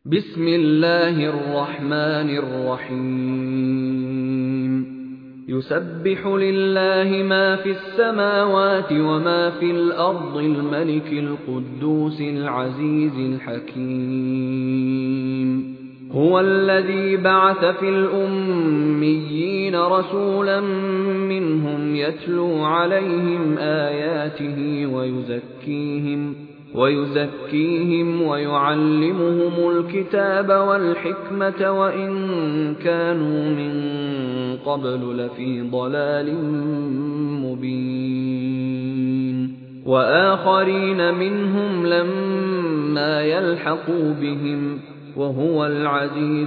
بسم الله الرحمن الرحيم يسبح لله ما في السماوات وما في الأرض الملك القدوس العزيز الحكيم هو الذي بعث في الأميين رسولا منهم يتلو عليهم آياته ويزكيهم ويعلمهم الكتاب والحكمة وإن كانوا من قبل لفي ضلال مبين وآخرين منهم لما يلحقوا بهم وهو العزيز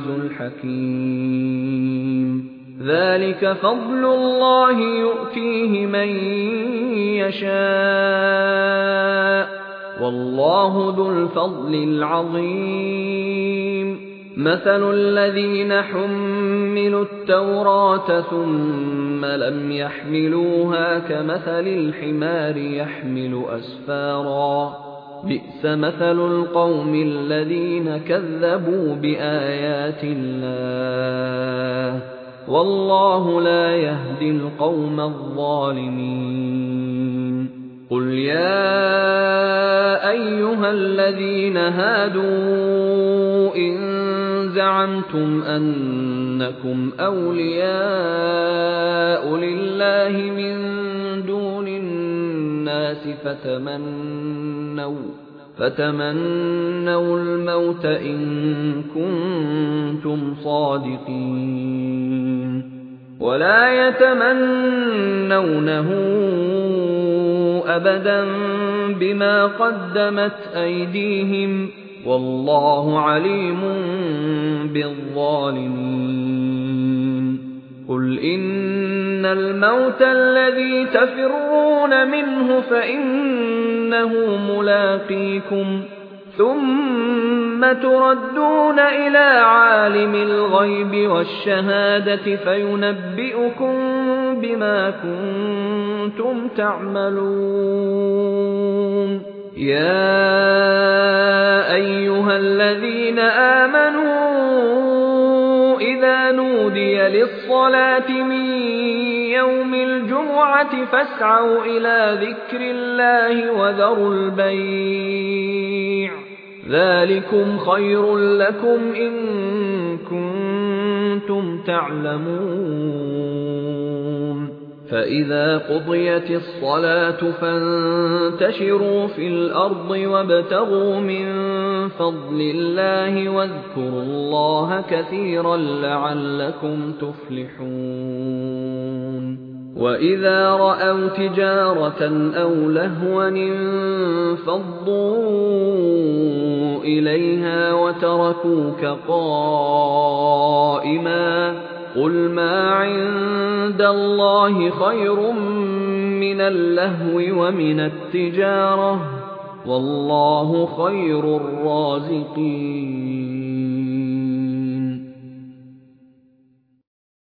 الحكيم ذلك فضل الله يؤتيه من يشاء والله ذو الفضل العظيم مثل الذين حملوا التوراة ثم لم يحملوها كمثل الحمار يحمل أسفارا بئس مثل القوم الذين كذبوا بآيات الله والله لا يهدي القوم الظالمين قل يا أيها الذين هادوا إن زعمتم أنكم أولياء لله من دون الناس فتمنوا الموت إن كنتم صادقين ولا يتمنونه أبدا بما قدمت أيديهم والله عليم بالظالمين قل إن الموت الذي تفرون منه فإنه ملاقيكم ثم تردون إلى عالم الغيب والشهادة فينبئكم بما كنتم تعملون يا أيها الذين آمنوا إذا نودي للصلاة من يوم الجمعة فاسعوا إلى ذكر الله وذروا البيع ذلكم خير لكم إن كنتم تعلمون فإذا قضيت الصلاة فانتشروا في الأرض وابتغوا من فضل الله واذكروا الله كثيرا لعلكم تفلحون وإذا رأوا تجارة أو لهوا انفضوا إليها وتركوك قائما قل ما عند الله خير من اللهو ومن التجارة والله خير الرازقين